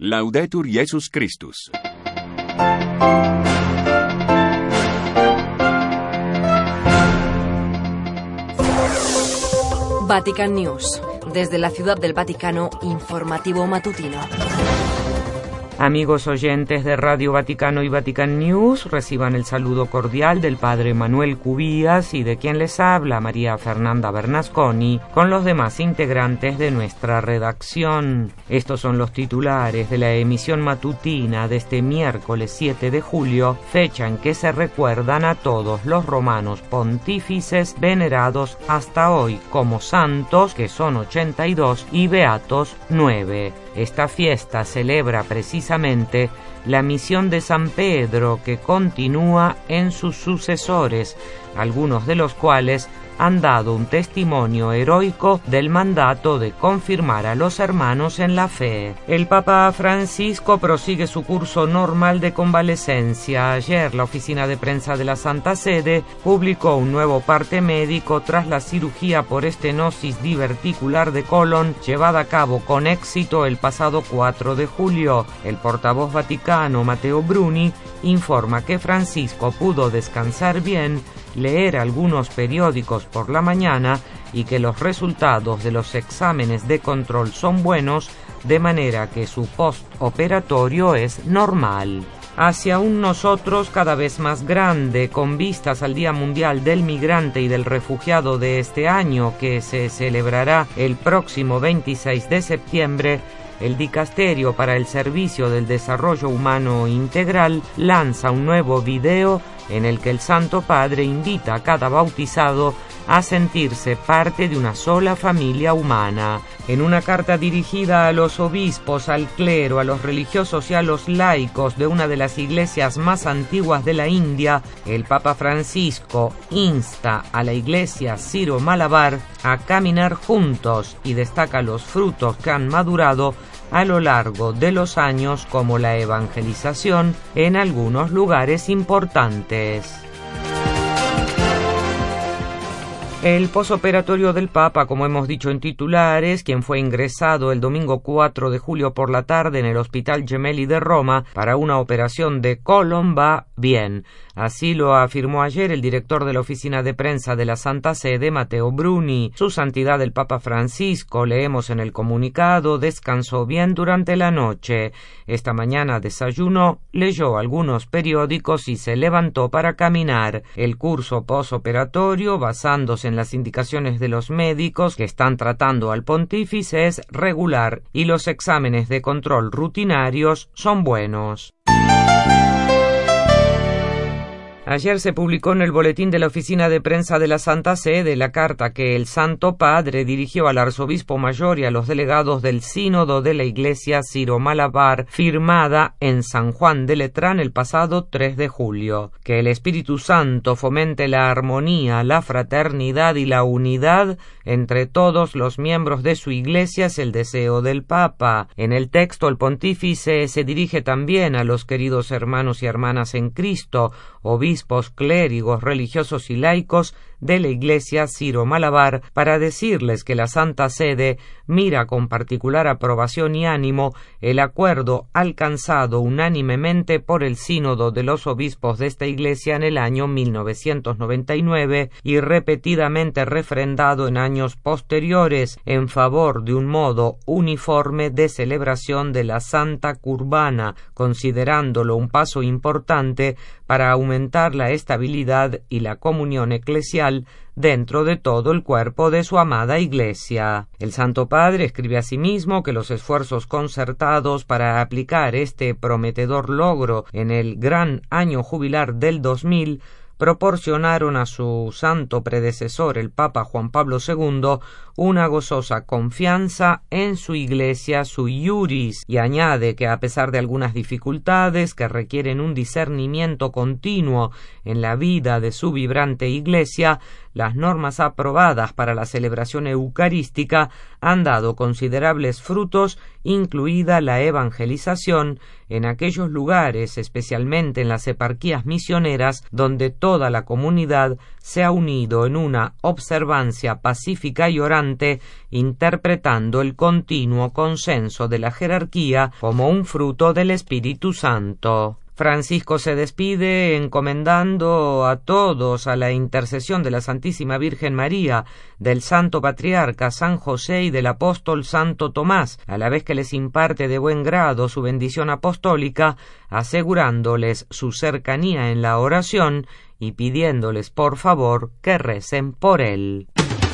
Laudetur Jesus Christus. Vatican News. Desde la Ciudad del Vaticano, informativo matutino. Amigos oyentes de Radio Vaticano y Vatican News, reciban el saludo cordial del Padre Manuel Cubías y de quien les habla, María Fernanda Bernasconi, con los demás integrantes de nuestra redacción. Estos son los titulares de la emisión matutina de este miércoles 7 de julio, fecha en que se recuerdan a todos los romanos pontífices venerados hasta hoy como santos, que son 82, y beatos 9. Esta fiesta celebra precisamente la misión de San Pedro, que continúa en sus sucesores, algunos de los cuales han dado un testimonio heroico del mandato de confirmar a los hermanos en la fe. El Papa Francisco prosigue su curso normal de convalecencia. Ayer la oficina de prensa de la Santa Sede publicó un nuevo parte médico tras la cirugía por estenosis diverticular de colon llevada a cabo con éxito el pasado 4 de julio. El portavoz vaticano Matteo Bruni informa que Francisco pudo descansar bien, leer algunos periódicos por la mañana y que los resultados de los exámenes de control son buenos, de manera que su postoperatorio es normal. Hacia un nosotros cada vez más grande, con vistas al Día Mundial del Migrante y del Refugiado de este año, que se celebrará el próximo 26 de septiembre, el Dicasterio para el Servicio del Desarrollo Humano Integral lanza un nuevo video en el que el Santo Padre invita a cada bautizado a sentirse parte de una sola familia humana. En una carta dirigida a los obispos, al clero, a los religiosos y a los laicos de una de las iglesias más antiguas de la India, el Papa Francisco insta a la iglesia Siro-Malabar a caminar juntos y destaca los frutos que han madurado a lo largo de los años, como la evangelización en algunos lugares importantes. El posoperatorio del Papa, como hemos dicho en titulares, quien fue ingresado el domingo 4 de julio por la tarde en el Hospital Gemelli de Roma para una operación de colon, va bien. Así lo afirmó ayer el director de la oficina de prensa de la Santa Sede, Matteo Bruni. Su Santidad el Papa Francisco, leemos en el comunicado, descansó bien durante la noche. Esta mañana desayunó, leyó algunos periódicos y se levantó para caminar. El curso posoperatorio, basándose en las indicaciones de los médicos que están tratando al pontífice, es regular y los exámenes de control rutinarios son buenos. Ayer se publicó en el boletín de la oficina de prensa de la Santa Sede la carta que el Santo Padre dirigió al arzobispo mayor y a los delegados del sínodo de la iglesia Siro-Malabar, firmada en San Juan de Letrán el pasado 3 de julio. Que el Espíritu Santo fomente la armonía, la fraternidad y la unidad entre todos los miembros de su iglesia es el deseo del Papa. En el texto el pontífice se dirige también a los queridos hermanos y hermanas en Cristo, obispos, clérigos, religiosos y laicos de la iglesia Siro-Malabar, para decirles que la Santa Sede mira con particular aprobación y ánimo el acuerdo alcanzado unánimemente por el sínodo de los obispos de esta iglesia en el año 1999 y repetidamente refrendado en años posteriores en favor de un modo uniforme de celebración de la Santa Curbana, considerándolo un paso importante para aumentar la estabilidad y la comunión eclesial dentro de todo el cuerpo de su amada Iglesia. El Santo Padre escribe asimismo que los esfuerzos concertados para aplicar este prometedor logro en el gran año jubilar del 2000 proporcionaron a su santo predecesor, el Papa Juan Pablo II, una gozosa confianza en su iglesia sui iuris, y añade que a pesar de algunas dificultades que requieren un discernimiento continuo en la vida de su vibrante iglesia, las normas aprobadas para la celebración eucarística han dado considerables frutos, incluida la evangelización en aquellos lugares, especialmente en las eparquías misioneras, donde toda la comunidad se ha unido en una observancia pacífica y orante, interpretando el continuo consenso de la jerarquía como un fruto del Espíritu Santo. Francisco se despide encomendando a todos a la intercesión de la Santísima Virgen María, del Santo Patriarca San José y del Apóstol Santo Tomás, a la vez que les imparte de buen grado su bendición apostólica, asegurándoles su cercanía en la oración y pidiéndoles por favor que recen por él.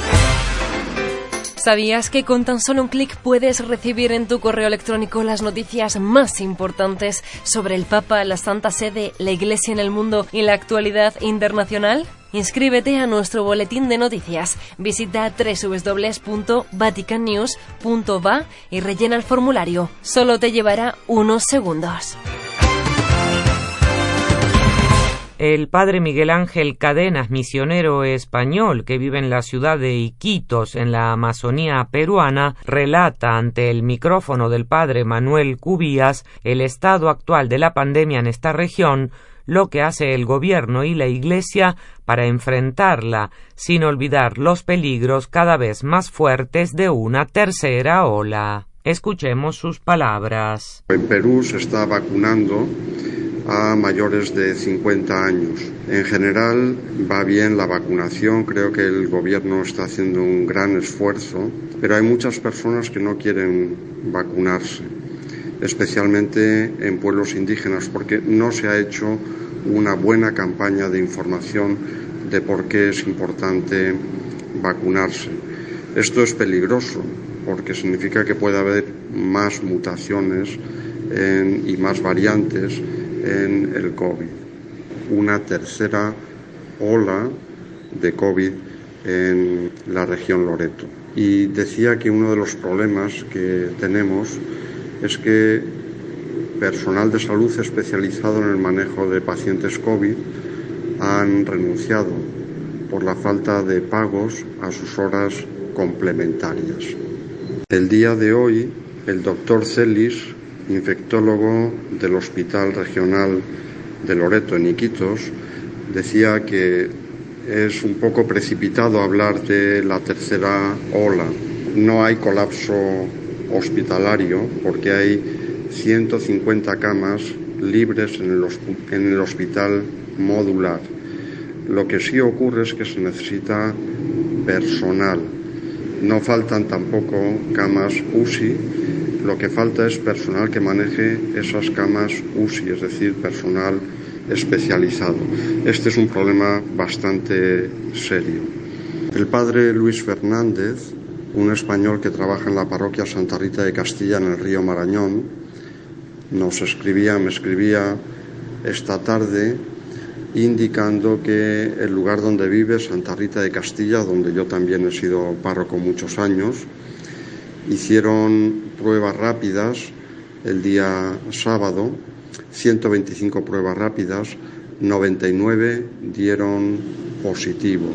¿Sabías que con tan solo un clic puedes recibir en tu correo electrónico las noticias más importantes sobre el Papa, la Santa Sede, la Iglesia en el mundo y la actualidad internacional? Inscríbete a nuestro boletín de noticias. Visita www.vaticannews.va y rellena el formulario. Solo te llevará unos segundos. El padre Miguel Ángel Cadenas, misionero español que vive en la ciudad de Iquitos, en la Amazonía peruana, relata ante el micrófono del padre Manuel Cubías el estado actual de la pandemia en esta región, lo que hace el gobierno y la Iglesia para enfrentarla, sin olvidar los peligros cada vez más fuertes de una tercera ola. Escuchemos sus palabras. En Perú se está vacunando a mayores de 50 años. En general va bien la vacunación, creo que el gobierno está haciendo un gran esfuerzo, pero hay muchas personas que no quieren vacunarse, especialmente en pueblos indígenas, porque no se ha hecho una buena campaña de información de por qué es importante vacunarse. Esto es peligroso, porque significa que puede haber más mutaciones y más variantes en el COVID, una tercera ola de COVID en la región Loreto. Y decía que uno de los problemas que tenemos es que personal de salud especializado en el manejo de pacientes COVID han renunciado por la falta de pagos a sus horas complementarias. El día de hoy, el doctor Celis, infectólogo del Hospital Regional de Loreto en Iquitos, decía que es un poco precipitado hablar de la tercera ola. No hay colapso hospitalario porque hay 150 camas libres en el hospital modular. Lo que sí ocurre es que se necesita personal. No faltan tampoco camas UCI. Lo que falta es personal que maneje esas camas UCI, es decir, personal especializado. Este es un problema bastante serio. El padre Luis Fernández, un español que trabaja en la parroquia Santa Rita de Castilla en el río Marañón, me escribía esta tarde indicando que el lugar donde vive, Santa Rita de Castilla, donde yo también he sido párroco muchos años, hicieron pruebas rápidas el día sábado, 125 pruebas rápidas, 99 dieron positivo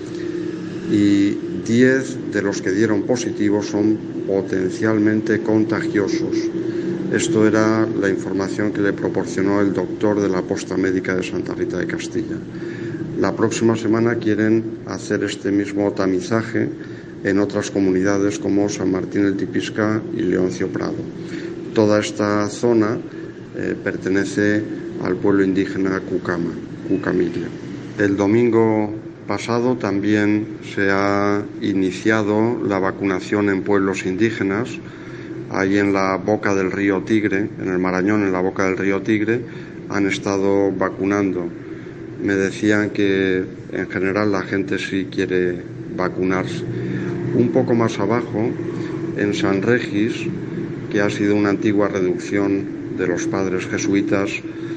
y 10 de los que dieron positivo son potencialmente contagiosos. Esto era la información que le proporcionó el doctor de la posta médica de Santa Rita de Castilla. La próxima semana quieren hacer este mismo tamizaje en otras comunidades como San Martín el Tipisca y Leoncio Prado. Toda esta zona pertenece al pueblo indígena Cucamilla. El domingo pasado también se ha iniciado la vacunación en pueblos indígenas. Ahí en la boca del río Tigre, en el Marañón, en la boca del río Tigre, han estado vacunando. Me decían que en general la gente sí quiere vacunarse. Un poco más abajo, en San Regis, que ha sido una antigua reducción de los padres jesuitas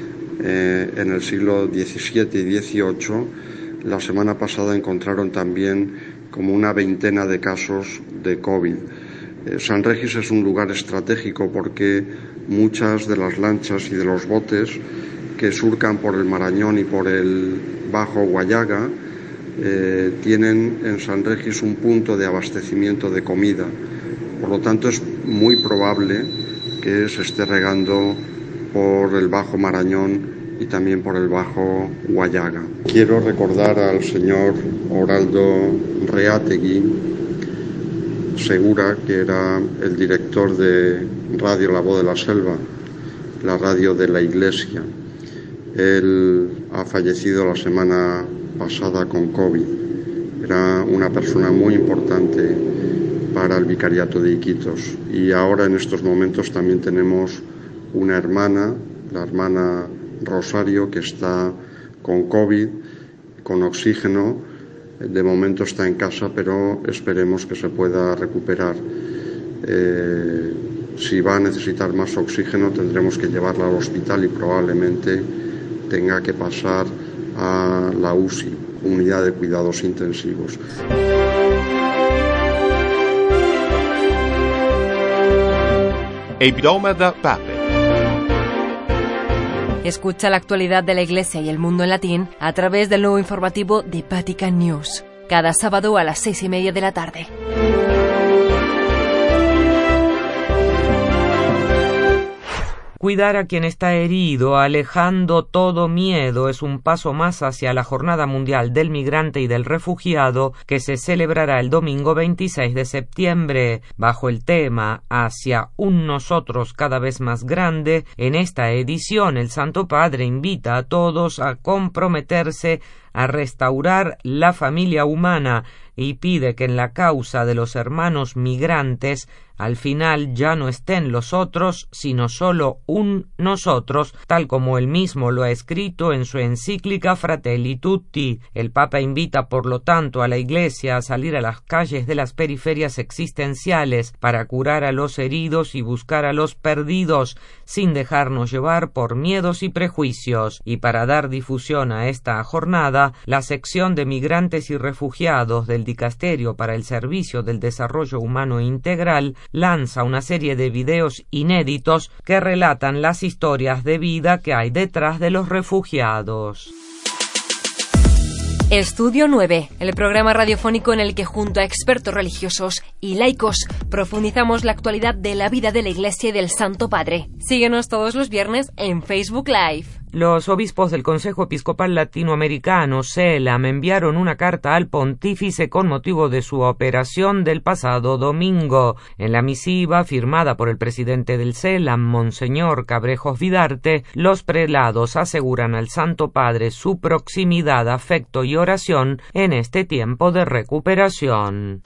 en el siglo XVII y XVIII, la semana pasada encontraron también como una veintena de casos de COVID. San Regis es un lugar estratégico porque muchas de las lanchas y de los botes que surcan por el Marañón y por el Bajo Guayaga tienen en San Regis un punto de abastecimiento de comida. Por lo tanto, es muy probable que se esté regando por el Bajo Marañón y también por el Bajo Guayaga. Quiero recordar al señor Oraldo Reategui Segura, que era el director de Radio La Voz de la Selva, la radio de la Iglesia. Él ha fallecido la semana pasada con COVID. Era una persona muy importante para el vicariato de Iquitos. Y ahora en estos momentos también tenemos una hermana, la hermana Rosario, que está con COVID, con oxígeno. De momento está en casa, pero esperemos que se pueda recuperar. Si va a necesitar más oxígeno, tendremos que llevarla al hospital y probablemente tenga que pasar a la UCI, Unidad de Cuidados Intensivos. Hebdomada Pape. Escucha la actualidad de la Iglesia y el mundo en latín a través del nuevo informativo de Vatican News, cada sábado a las 6:30 de la tarde. Cuidar a quien está herido, alejando todo miedo, es un paso más hacia la Jornada Mundial del Migrante y del Refugiado, que se celebrará el domingo 26 de septiembre. Bajo el tema Hacia un nosotros cada vez más grande, en esta edición el Santo Padre invita a todos a comprometerse a restaurar la familia humana y pide que en la causa de los hermanos migrantes al final ya no estén los otros, sino solo un nosotros, tal como él mismo lo ha escrito en su encíclica Fratelli Tutti. El Papa invita, por lo tanto, a la Iglesia a salir a las calles de las periferias existenciales para curar a los heridos y buscar a los perdidos, sin dejarnos llevar por miedos y prejuicios. Y para dar difusión a esta jornada, la sección de migrantes y refugiados del Dicasterio para el Servicio del Desarrollo Humano Integral lanza una serie de videos inéditos que relatan las historias de vida que hay detrás de los refugiados. Estudio 9, el programa radiofónico en el que junto a expertos religiosos y laicos profundizamos la actualidad de la vida de la Iglesia y del Santo Padre. Síguenos todos los viernes en Facebook Live. Los obispos del Consejo Episcopal Latinoamericano, CELAM, enviaron una carta al pontífice con motivo de su operación del pasado domingo. En la misiva, firmada por el presidente del CELAM, Monseñor Cabrejos Vidarte, los prelados aseguran al Santo Padre su proximidad, afecto y oración en este tiempo de recuperación.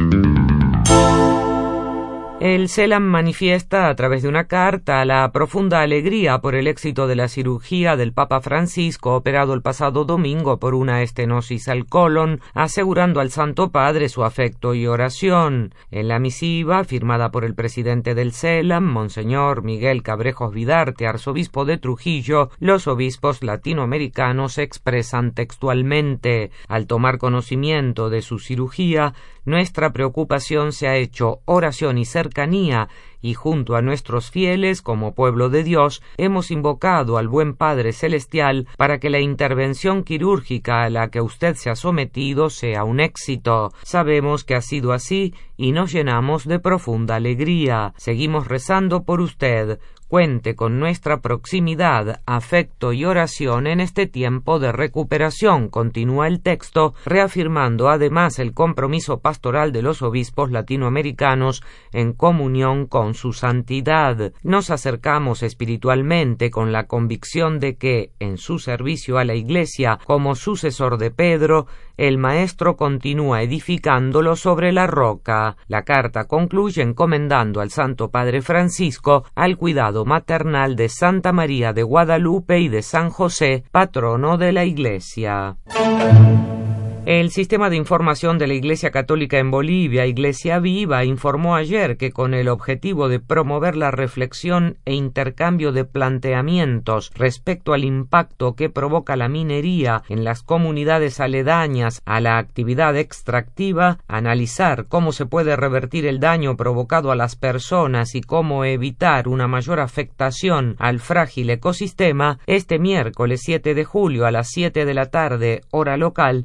El CELAM manifiesta a través de una carta la profunda alegría por el éxito de la cirugía del Papa Francisco operado el pasado domingo por una estenosis al colon, asegurando al Santo Padre su afecto y oración. En la misiva, firmada por el presidente del CELAM, Monseñor Miguel Cabrejos Vidarte, arzobispo de Trujillo, los obispos latinoamericanos expresan textualmente: al tomar conocimiento de su cirugía, nuestra preocupación se ha hecho oración y cercanía, y junto a nuestros fieles, como pueblo de Dios, hemos invocado al buen Padre Celestial para que la intervención quirúrgica a la que usted se ha sometido sea un éxito. Sabemos que ha sido así y nos llenamos de profunda alegría. Seguimos rezando por usted. Cuente con nuestra proximidad, afecto y oración en este tiempo de recuperación, continúa el texto, reafirmando además el compromiso pastoral de los obispos latinoamericanos en comunión con su santidad. Nos acercamos espiritualmente con la convicción de que, en su servicio a la Iglesia como sucesor de Pedro, el Maestro continúa edificándolo sobre la roca. La carta concluye encomendando al Santo Padre Francisco al cuidado maternal de Santa María de Guadalupe y de San José, patrono de la Iglesia. El Sistema de Información de la Iglesia Católica en Bolivia, Iglesia Viva, informó ayer que con el objetivo de promover la reflexión e intercambio de planteamientos respecto al impacto que provoca la minería en las comunidades aledañas a la actividad extractiva, analizar cómo se puede revertir el daño provocado a las personas y cómo evitar una mayor afectación al frágil ecosistema, este miércoles 7 de julio a las 7 de la tarde, hora local, se llevará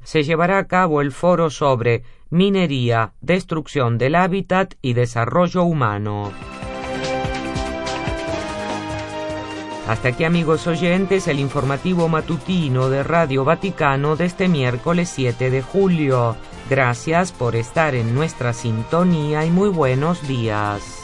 llevar a cabo el foro sobre minería, destrucción del hábitat y desarrollo humano. Hasta aquí, amigos oyentes, el informativo matutino de Radio Vaticano de este miércoles 7 de julio. Gracias por estar en nuestra sintonía y muy buenos días.